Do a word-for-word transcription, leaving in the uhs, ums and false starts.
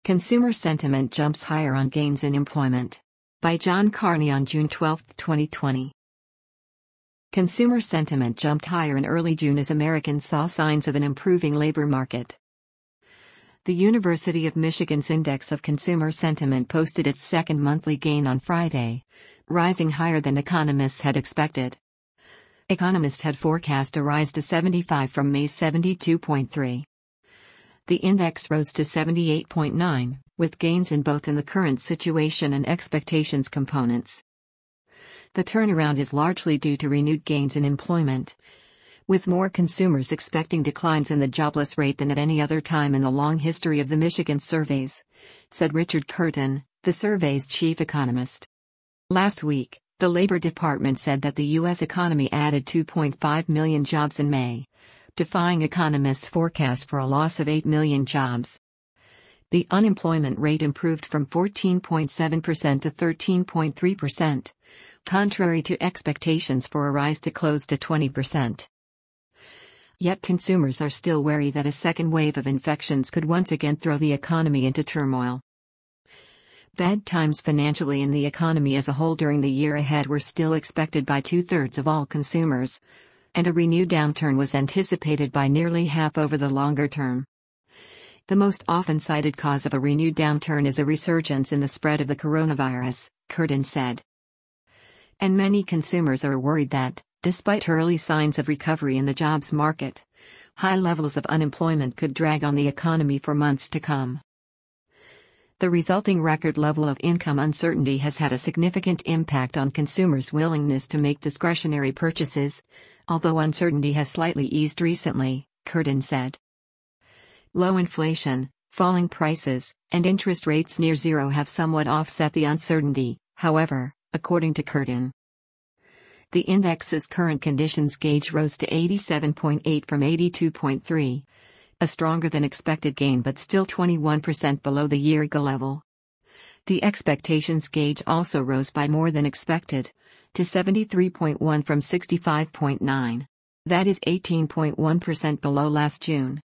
Consumer sentiment jumps higher on gains in employment. By John Carney on June twelfth, twenty twenty. Consumer sentiment jumped higher in early June as Americans saw signs of an improving labor market. The University of Michigan's Index of Consumer Sentiment posted its second monthly gain on Friday, rising higher than economists had expected. Economists had forecast a rise to seventy-five from May's seventy-two point three. The index rose to seventy-eight point nine, with gains in both in the current situation and expectations components. The turnaround is largely due to renewed gains in employment, with more consumers expecting declines in the jobless rate than at any other time in the long history of the Michigan surveys, said Richard Curtin, the survey's chief economist. Last week, the Labor Department said that the U S economy added two point five million jobs in May, defying economists' forecast for a loss of eight million jobs. The unemployment rate improved from fourteen point seven percent to thirteen point three percent, contrary to expectations for a rise to close to twenty percent. Yet consumers are still wary that a second wave of infections could once again throw the economy into turmoil. Bad times financially in the economy as a whole during the year ahead were still expected by two-thirds of all consumers, and a renewed downturn was anticipated by nearly half over the longer term. The most often cited cause of a renewed downturn is a resurgence in the spread of the coronavirus, Curtin said. And many consumers are worried that, despite early signs of recovery in the jobs market, high levels of unemployment could drag on the economy for months to come. The resulting record level of income uncertainty has had a significant impact on consumers' willingness to make discretionary purchases, although uncertainty has slightly eased recently, Curtin said. Low inflation, falling prices, and interest rates near zero have somewhat offset the uncertainty, however, according to Curtin. The index's current conditions gauge rose to eighty-seven point eight from eighty-two point three, a stronger than expected gain but still twenty-one percent below the year-ago level. The expectations gauge also rose by more than expected, to seventy-three point one from sixty-five point nine. That is eighteen point one percent below last June.